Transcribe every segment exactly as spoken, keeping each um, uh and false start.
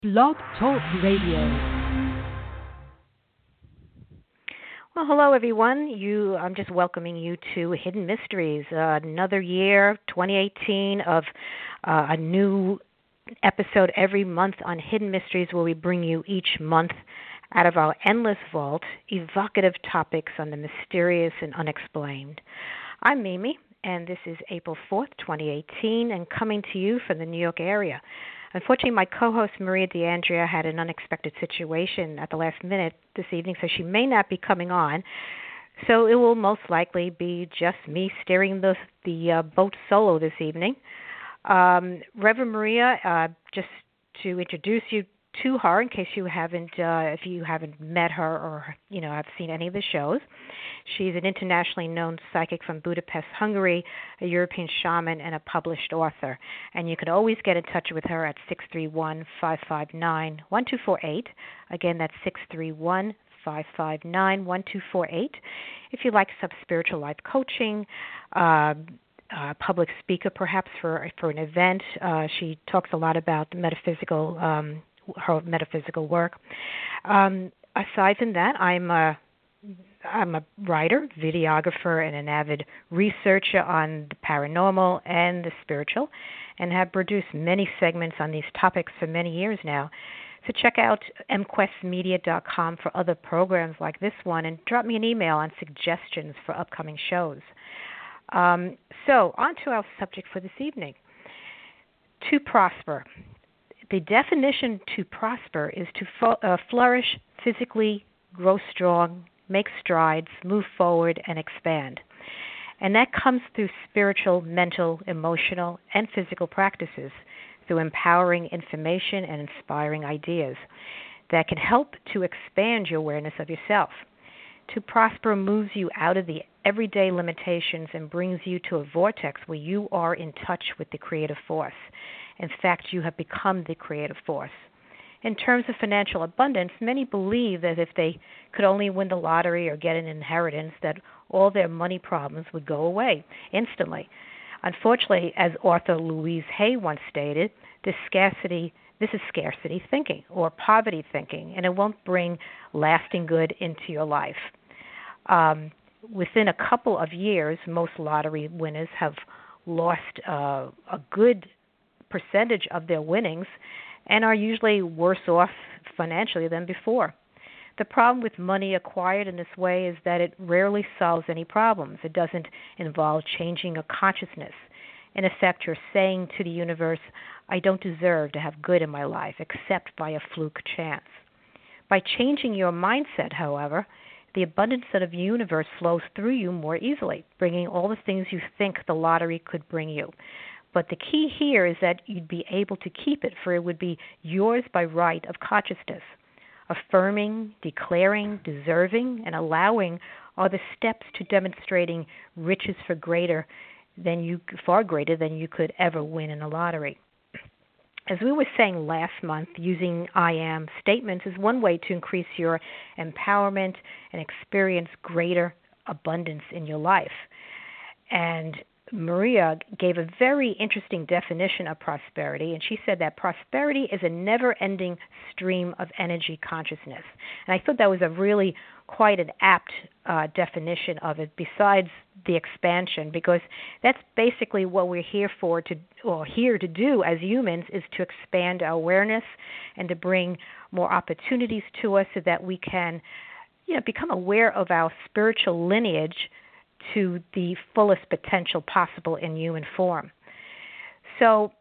Blog Talk Radio. Well, hello everyone. You, I'm just welcoming you to Hidden Mysteries. Uh, another year, twenty eighteen, of uh, a new episode every month on Hidden Mysteries, where we bring you each month out of our endless vault evocative topics on the mysterious and unexplained. I'm Mimi, and this is April fourth, twenty eighteen, and coming to you from the New York area. Unfortunately, my co-host Maria D'Andrea had an unexpected situation at the last minute this evening, so she may not be coming on. So it will most likely be just me steering the the uh, boat solo this evening. Um, Reverend Maria, uh, just to introduce you to her, in case you haven't, uh, if you haven't met her or you know have seen any of the shows, she's an internationally known psychic from Budapest, Hungary, a European shaman, and a published author. And you can always get in touch with her at six three one, five five nine, one two four eight. Again, that's six three one, five five nine, one two four eight. If you'd like some spiritual life coaching, uh, uh, public speaker perhaps for for an event, uh, she talks a lot about metaphysical, um, her metaphysical work. Um, aside from that, I'm a I'm a writer, videographer, and an avid researcher on the paranormal and the spiritual, and have produced many segments on these topics for many years now. So check out m quest media dot com for other programs like this one, and drop me an email on suggestions for upcoming shows. Um, so, on to our subject for this evening. To prosper. The definition to prosper is to fo- uh, flourish physically, grow strong, make strides, move forward, and expand. And that comes through spiritual, mental, emotional, and physical practices, through empowering information and inspiring ideas that can help to expand your awareness of yourself. To prosper moves you out of the everyday limitations and brings you to a vortex where you are in touch with the creative force. In fact, you have become the creative force. In terms of financial abundance, many believe that if they could only win the lottery or get an inheritance, that all their money problems would go away instantly. Unfortunately, as author Louise Hay once stated, this scarcity, this is scarcity thinking or poverty thinking, and it won't bring lasting good into your life. Um, within a couple of years, most lottery winners have lost uh, a good percentage of their winnings and are usually worse off financially than before. The problem with money acquired in this way is that it rarely solves any problems. It doesn't involve changing a consciousness. In effect, you're saying to the universe, I don't deserve to have good in my life except by a fluke chance. By changing your mindset, however, the abundance of the universe flows through you more easily, bringing all the things you think the lottery could bring you. But the key here is that you'd be able to keep it, for it would be yours by right of consciousness. Affirming, declaring, deserving, and allowing are the steps to demonstrating riches for greater than you, far greater than you could ever win in a lottery. As we were saying last month, using I am statements is one way to increase your empowerment and experience greater abundance in your life. And Maria gave a very interesting definition of prosperity, and she said that prosperity is a never-ending stream of energy consciousness. And I thought that was a really quite an apt uh, definition of it, besides the expansion, because that's basically what we're here for, to or here to do as humans, is to expand our awareness and to bring more opportunities to us so that we can, you know, become aware of our spiritual lineage to the fullest potential possible in human form. So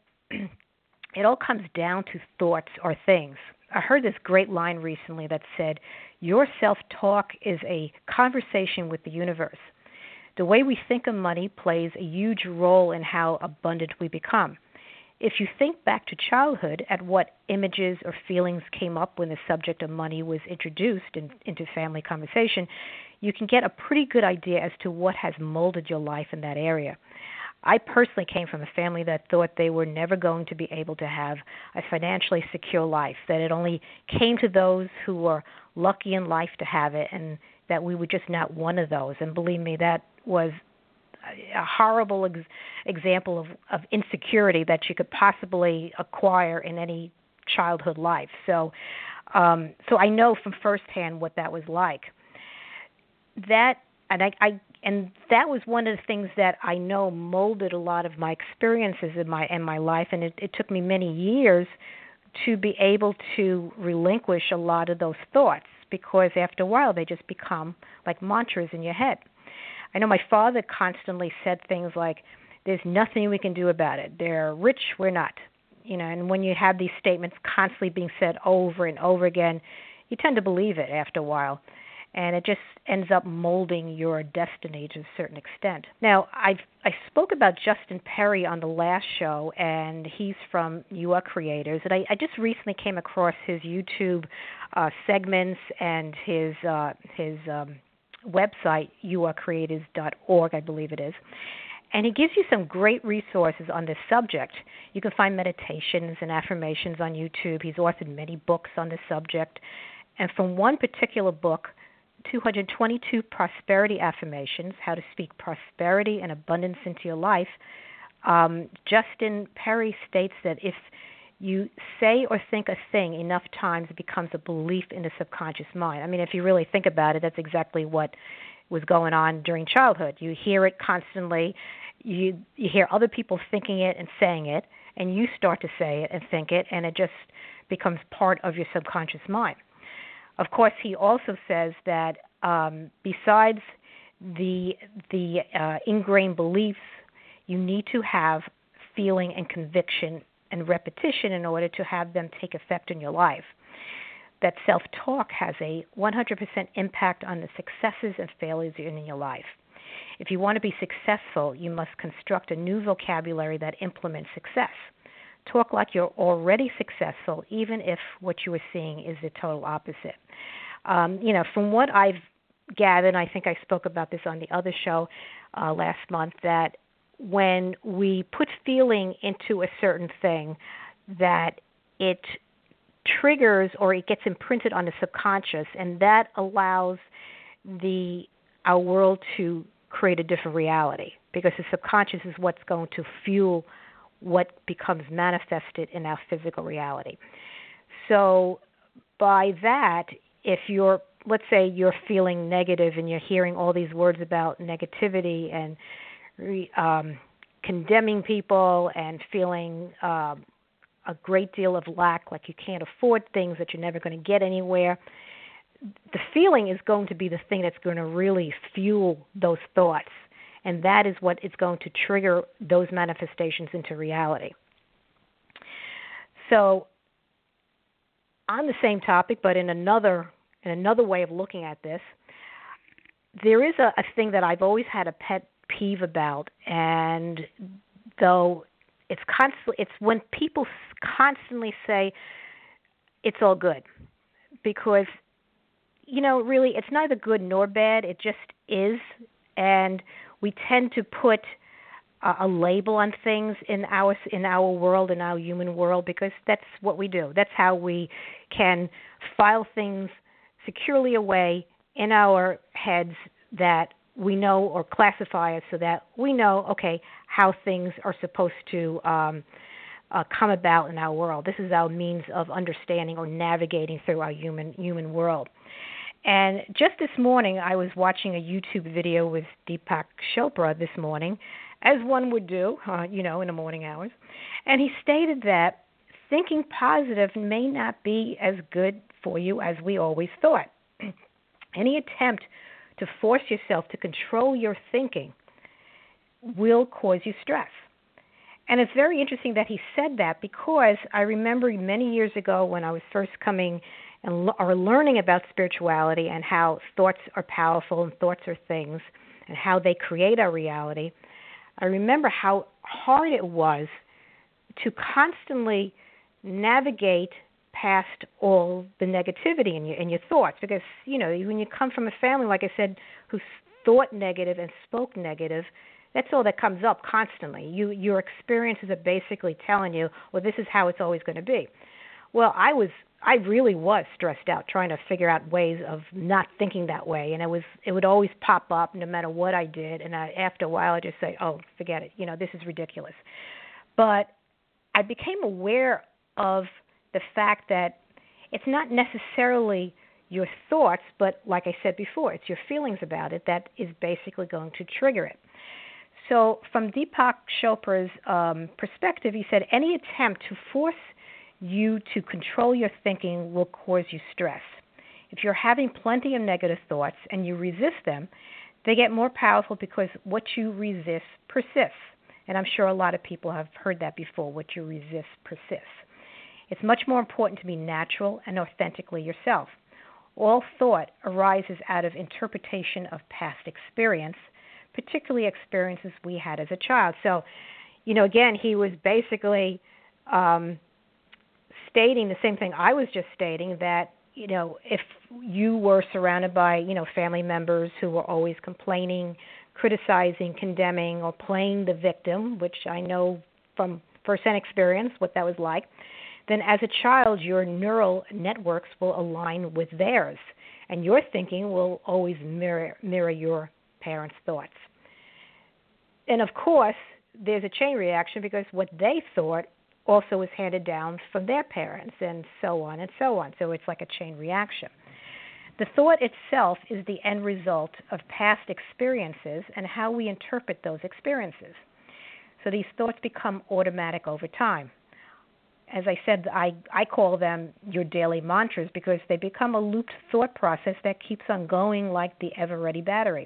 it all comes down to thoughts or things. I heard this great line recently that said, your self-talk is a conversation with the universe. The way we think of money plays a huge role in how abundant we become. If you think back to childhood at what images or feelings came up when the subject of money was introduced in, into family conversation, you can get a pretty good idea as to what has molded your life in that area. I personally came from a family that thought they were never going to be able to have a financially secure life, that it only came to those who were lucky in life to have it, and that we were just not one of those. And believe me, that was a horrible ex- example of, of insecurity that you could possibly acquire in any childhood life. So, um, so I know from firsthand what that was like. That and I, I and that was one of the things that I know molded a lot of my experiences in my in my life, and it, it took me many years to be able to relinquish a lot of those thoughts, because after a while they just become like mantras in your head. I know my father constantly said things like, "There's nothing we can do about it. They're rich, we're not." You know, and when you have these statements constantly being said over and over again, you tend to believe it after a while, and it just ends up molding your destiny to a certain extent. Now, I I spoke about Justin Perry on the last show, and he's from You Are Creators, and I, I just recently came across his YouTube uh, segments and his uh, his um, website, you are creators dot org, I believe it is. And he gives you some great resources on this subject. You can find meditations and affirmations on YouTube. He's authored many books on this subject. And from one particular book, two hundred twenty-two Prosperity Affirmations, How to Speak Prosperity and Abundance into Your Life, um, Justin Perry states that if you say or think a thing enough times, it becomes a belief in the subconscious mind. I mean, if you really think about it, that's exactly what was going on during childhood. You hear it constantly. You you hear other people thinking it and saying it, and you start to say it and think it, and it just becomes part of your subconscious mind. Of course, he also says that um, besides the the uh, ingrained beliefs, you need to have feeling and conviction and repetition in order to have them take effect in your life. That self-talk has a one hundred percent impact on the successes and failures in your life. If you want to be successful, you must construct a new vocabulary that implements success. Talk like you're already successful, even if what you are seeing is the total opposite. Um, you know, from what I've gathered, I think I spoke about this on the other show uh, last month, that when we put feeling into a certain thing, that it triggers or it gets imprinted on the subconscious, and that allows the our world to create a different reality, because the subconscious is what's going to fuel what becomes manifested in our physical reality. So by that, if you're, let's say you're feeling negative and you're hearing all these words about negativity and um, condemning people and feeling um, a great deal of lack, like you can't afford things, that you're never going to get anywhere, the feeling is going to be the thing that's going to really fuel those thoughts. And that is what is going to trigger those manifestations into reality. So, on the same topic, but in another in another way of looking at this, there is a, a thing that I've always had a pet peeve about, and though it's constantly, it's when people constantly say it's all good, because you know, really, it's neither good nor bad. It just is, and we tend to put a, a label on things in our in our world, in our human world, because that's what we do. That's how we can file things securely away in our heads that we know, or classify it so that we know, okay, how things are supposed to um, uh, come about in our world. This is our means of understanding or navigating through our human human world. And just this morning, I was watching a YouTube video with Deepak Chopra this morning, as one would do, uh, you know, in the morning hours. And he stated that thinking positive may not be as good for you as we always thought. Any attempt to force yourself to control your thinking will cause you stress. And it's very interesting that he said that, because I remember many years ago when I was first coming and are learning about spirituality and how thoughts are powerful and thoughts are things and how they create our reality, I remember how hard it was to constantly navigate past all the negativity in your in your thoughts, because, you know, when you come from a family, like I said, who thought negative and spoke negative, that's all that comes up constantly. You your experiences are basically telling you, well, this is how it's always going to be. Well, I was I really was stressed out trying to figure out ways of not thinking that way, and it was it would always pop up no matter what I did, and I, after a while I just say, oh, forget it, you know, this is ridiculous. But I became aware of the fact that it's not necessarily your thoughts, but like I said before, it's your feelings about it that is basically going to trigger it. So from Deepak Chopra's um, perspective, he said, any attempt to force you to control your thinking will cause you stress. If you're having plenty of negative thoughts and you resist them, they get more powerful because what you resist persists. And I'm sure a lot of people have heard that before, what you resist persists. It's much more important to be natural and authentically yourself. All thought arises out of interpretation of past experience, particularly experiences we had as a child. So, you know, again, he was basically um, stating the same thing I was just stating, that, you know, if you were surrounded by, you know, family members who were always complaining, criticizing, condemning, or playing the victim, which I know from first-hand experience what that was like, then as a child, your neural networks will align with theirs, and your thinking will always mirror, mirror your parents' thoughts. And of course, there's a chain reaction because what they thought also was handed down from their parents, and so on and so on. So it's like a chain reaction. The thought itself is the end result of past experiences and how we interpret those experiences. So these thoughts become automatic over time. As I said, I, I call them your daily mantras because they become a looped thought process that keeps on going like the ever-ready battery.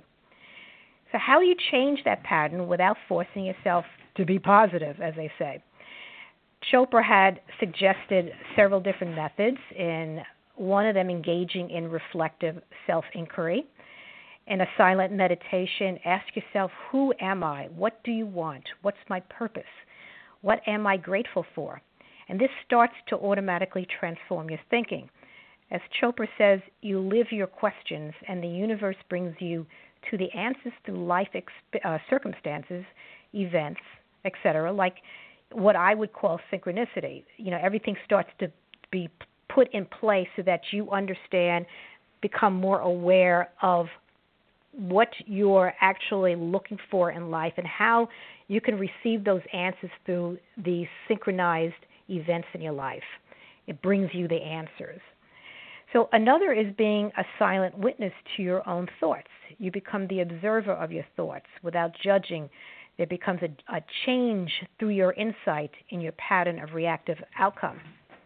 So how do you change that pattern without forcing yourself to be positive, as they say? Chopra had suggested several different methods, in one of them engaging in reflective self-inquiry. In a silent meditation, ask yourself, who am I? What do you want? What's my purpose? What am I grateful for? And this starts to automatically transform your thinking. As Chopra says, you live your questions, and the universe brings you to the answers through life exp- uh, circumstances, events, et cetera, like what I would call synchronicity. You know, everything starts to be put in place so that you understand, become more aware of what you're actually looking for in life and how you can receive those answers through the synchronized events in your life. It brings you the answers. So another is being a silent witness to your own thoughts. You become the observer of your thoughts without judging. There becomes a, a change through your insight in your pattern of reactive outcome.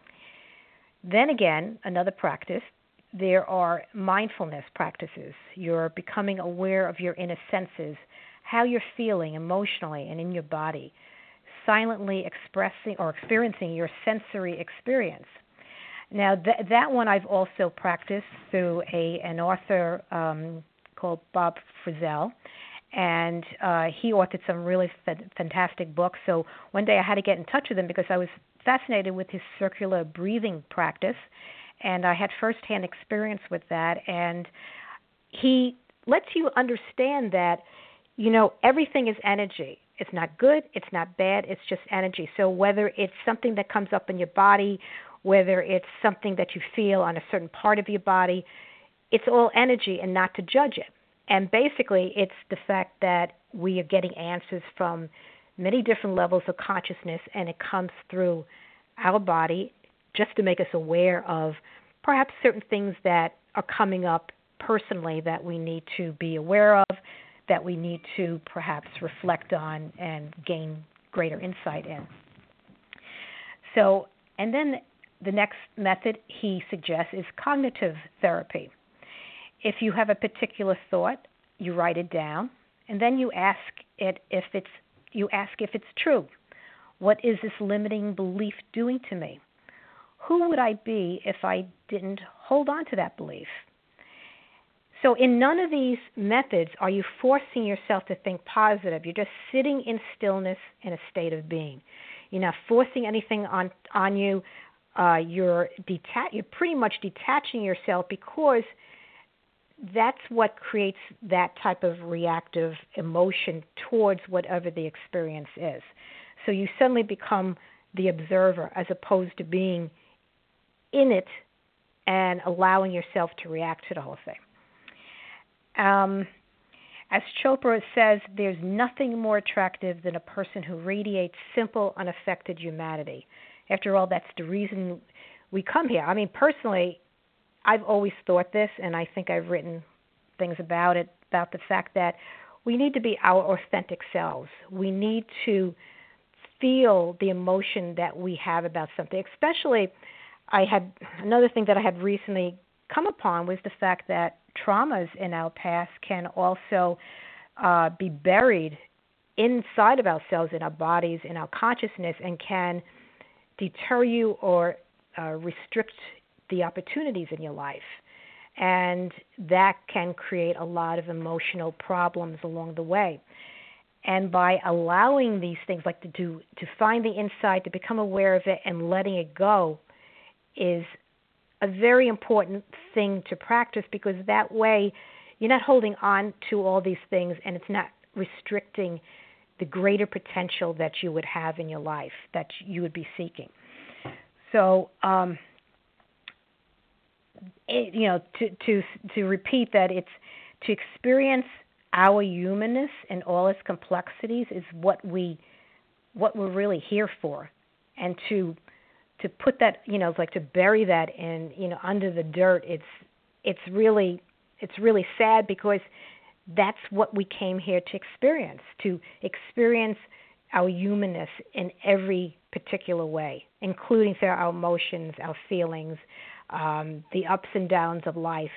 Then again, another practice, there are mindfulness practices. You're becoming aware of your inner senses, how you're feeling emotionally and in your body, silently expressing or experiencing your sensory experience. Now, th- that one I've also practiced through a an author um, called Bob Frizzell, and uh, he authored some really f- fantastic books. So one day I had to get in touch with him because I was fascinated with his circular breathing practice, and I had firsthand experience with that. And he lets you understand that, you know, everything is energy. It's not good, it's not bad, it's just energy. So whether it's something that comes up in your body, whether it's something that you feel on a certain part of your body, it's all energy and not to judge it. And basically, it's the fact that we are getting answers from many different levels of consciousness, and it comes through our body just to make us aware of perhaps certain things that are coming up personally that we need to be aware of, that we need to perhaps reflect on and gain greater insight in. So, and then the next method he suggests is cognitive therapy. If you have a particular thought, you write it down, and then you ask it if it's you ask if it's true. What is this limiting belief doing to me? Who would I be if I didn't hold on to that belief? So in none of these methods are you forcing yourself to think positive. You're just sitting in stillness in a state of being. You're not forcing anything on on you. Uh, you're deta- You're pretty much detaching yourself because that's what creates that type of reactive emotion towards whatever the experience is. So you suddenly become the observer as opposed to being in it and allowing yourself to react to the whole thing. Um, as Chopra says, there's nothing more attractive than a person who radiates simple, unaffected humanity. After all, that's the reason we come here. I mean, personally, I've always thought this, and I think I've written things about it, about the fact that we need to be our authentic selves. We need to feel the emotion that we have about something. Especially, I had another thing that I had recently come upon was the fact that traumas in our past can also uh, be buried inside of ourselves, in our bodies, in our consciousness, and can deter you or uh, restrict the opportunities in your life. And that can create a lot of emotional problems along the way. And by allowing these things, like to do, to find the insight, to become aware of it and letting it go, is a very important thing to practice, because that way you're not holding on to all these things and it's not restricting the greater potential that you would have in your life, that you would be seeking. So, um, it, you know, to, to to repeat that, it's to experience our humanness and all its complexities is what we what we're really here for, and to to put that, you know, like to bury that in, you know, under the dirt. It's it's really it's really sad, because that's what we came here to experience, to experience our humanness in every particular way, including through our emotions, our feelings, um, the ups and downs of life.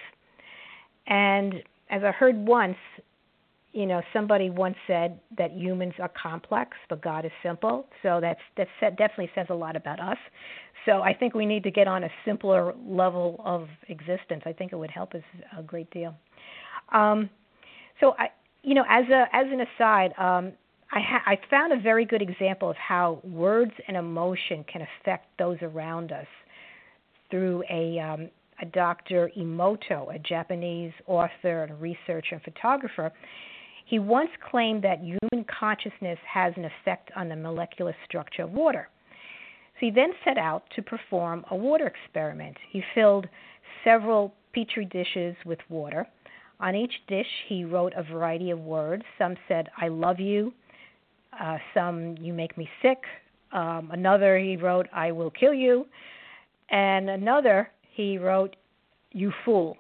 And as I heard once, you know, somebody once said that humans are complex, but God is simple. So that's that definitely says a lot about us. So I think we need to get on a simpler level of existence. I think it would help us a great deal. Um, so I, you know, as a as an aside, um, I, ha- I found a very good example of how words and emotion can affect those around us through a um, a Doctor Emoto, a Japanese author and researcher and photographer. He once claimed that human consciousness has an effect on the molecular structure of water. So he then set out to perform a water experiment. He filled several petri dishes with water. On each dish, he wrote a variety of words. Some said, "I love you." Uh, some, "You make me sick." Um, another, he wrote, "I will kill you." And another, he wrote, "You fool."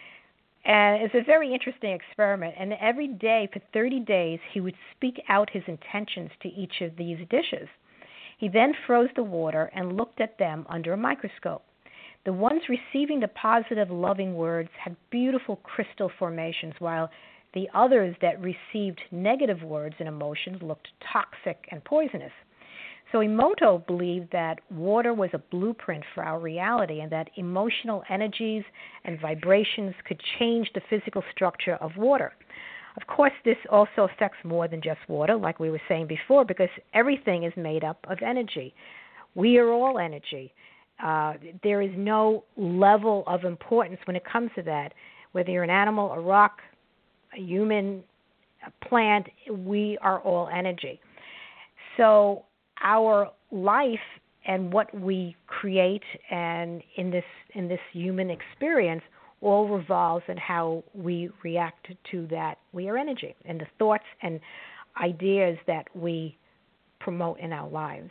And it's a very interesting experiment. And every day for thirty days, he would speak out his intentions to each of these dishes. He then froze the water and looked at them under a microscope. The ones receiving the positive, loving words had beautiful crystal formations, while the others that received negative words and emotions looked toxic and poisonous. So Emoto believed that water was a blueprint for our reality, and that emotional energies and vibrations could change the physical structure of water. Of course, this also affects more than just water, like we were saying before, because everything is made up of energy. We are all energy. Uh, there is no level of importance when it comes to that. Whether you're an animal, a rock, a human, a plant, we are all energy. So our life and what we create and in this in this human experience all revolves on how we react to that. We are energy, and the thoughts and ideas that we promote in our lives.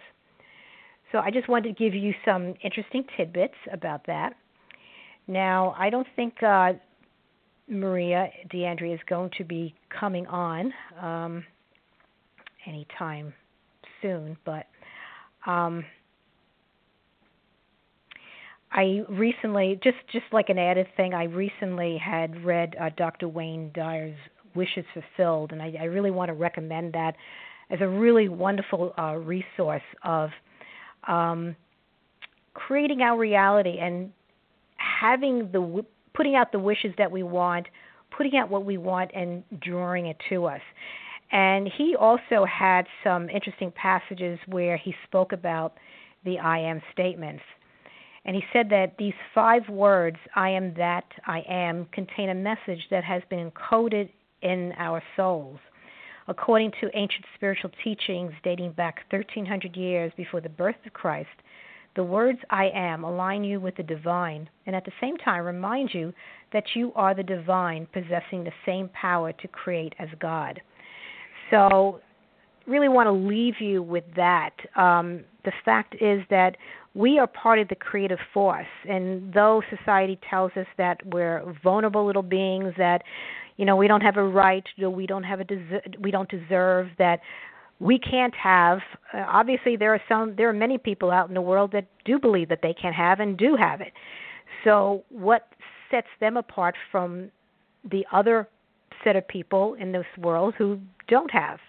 So I just wanted to give you some interesting tidbits about that. Now, I don't think uh, Maria D'Andrea is going to be coming on um, anytime soon, but um, I recently, just, just like an added thing, I recently had read uh, Doctor Wayne Dyer's Wishes Fulfilled, and I, I really want to recommend that as a really wonderful uh, resource of um, creating our reality and having the putting out the wishes that we want, putting out what we want, and drawing it to us. And he also had some interesting passages where he spoke about the I am statements. And he said that these five words, "I am that I am," contain a message that has been encoded in our souls. According to ancient spiritual teachings dating back thirteen hundred years before the birth of Christ, the words "I am" align you with the divine, and at the same time remind you that you are the divine, possessing the same power to create as God. So really want to leave you with that. Um, the fact is that we are part of the creative force, and though society tells us that we're vulnerable little beings, that you know we don't have a right, we don't have a des- we don't deserve, that we can't have. Uh, obviously, there are some, there are many people out in the world that do believe that they can have and do have it. So, what sets them apart from the other set of people in this world who don't have?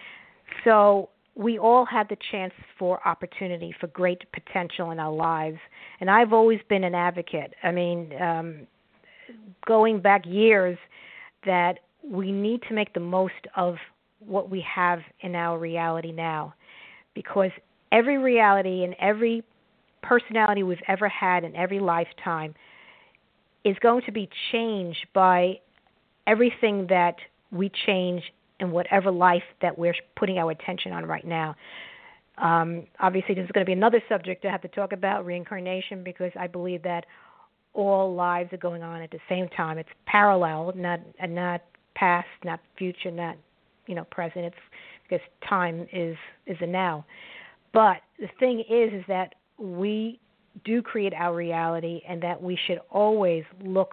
So we all have the chance for opportunity, for great potential in our lives. And I've always been an advocate. I mean, um, going back years, that we need to make the most of what we have in our reality now. Because every reality and every personality we've ever had in every lifetime is going to be changed by everything that we change in whatever life that we're putting our attention on right now. Um, obviously, this is going to be another subject to have to talk about, reincarnation, because I believe that all lives are going on at the same time. It's parallel, not and not past, not future, not you know present. It's because time is is a now. But the thing is, is that we do create our reality, and that we should always look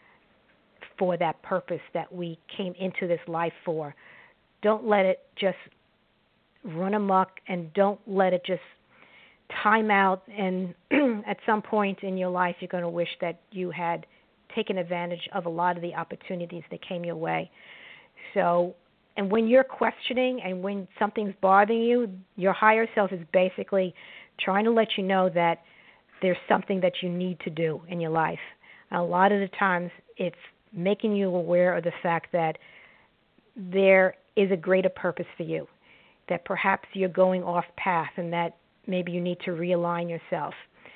for that purpose that we came into this life for. Don't let it just run amok, and don't let it just time out. And at some point in your life, you're going to wish that you had taken advantage of a lot of the opportunities that came your way. So, and when you're questioning and when something's bothering you, your higher self is basically trying to let you know that there's something that you need to do in your life. A lot of the times, it's making you aware of the fact that there is a greater purpose for you, that perhaps you're going off path and that maybe you need to realign yourself.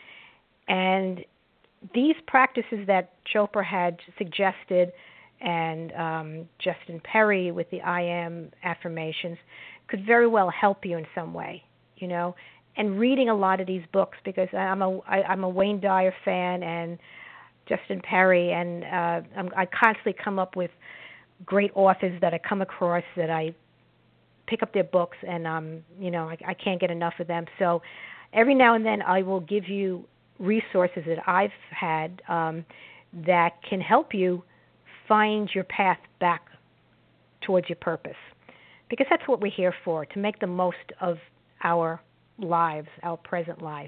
And these practices that Chopra had suggested, and um, Justin Perry with the I Am affirmations, could very well help you in some way, you know. And reading a lot of these books, because I'm a I, I'm a Wayne Dyer fan and Justin Perry, and uh, I'm, I constantly come up with great authors that I come across that I pick up their books, and um, you know I, I can't get enough of them. So every now and then I will give you resources that I've had um, that can help you find your path back towards your purpose, because that's what we're here for, to make the most of our lives, our present life.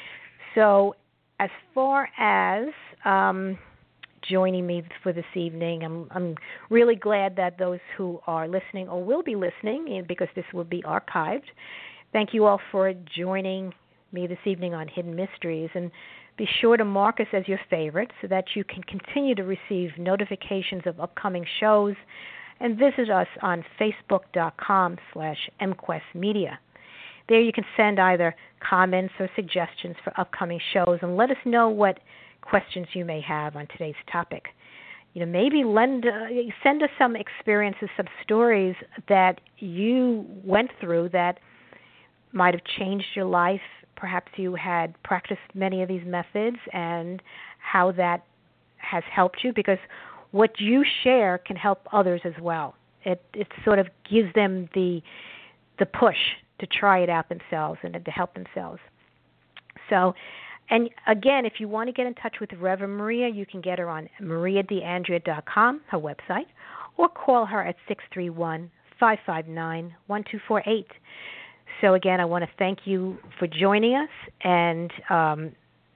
So as far as um, joining me for this evening, I'm, I'm really glad that those who are listening or will be listening, because this will be archived, thank you all for joining me this evening on Hidden Mysteries. And be sure to mark us as your favorite so that you can continue to receive notifications of upcoming shows, and visit us on facebook.com slash mquestmedia. There you can send either comments or suggestions for upcoming shows, and let us know what questions you may have on today's topic. You know, maybe lend, uh, send us some experiences, some stories that you went through that might have changed your life. Perhaps you had practiced many of these methods and how that has helped you, because what you share can help others as well. It it sort of gives them the the push to try it out themselves and to help themselves. So, and again, if you want to get in touch with Reverend Maria, you can get her on maria de andrea dot com, her website, or call her at six three one, five five nine, one two four eight. So again, I want to thank you for joining us, and um,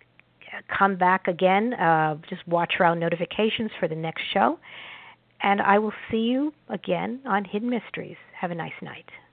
come back again. Uh, just watch for our notifications for the next show, and I will see you again on Hidden Mysteries. Have a nice night.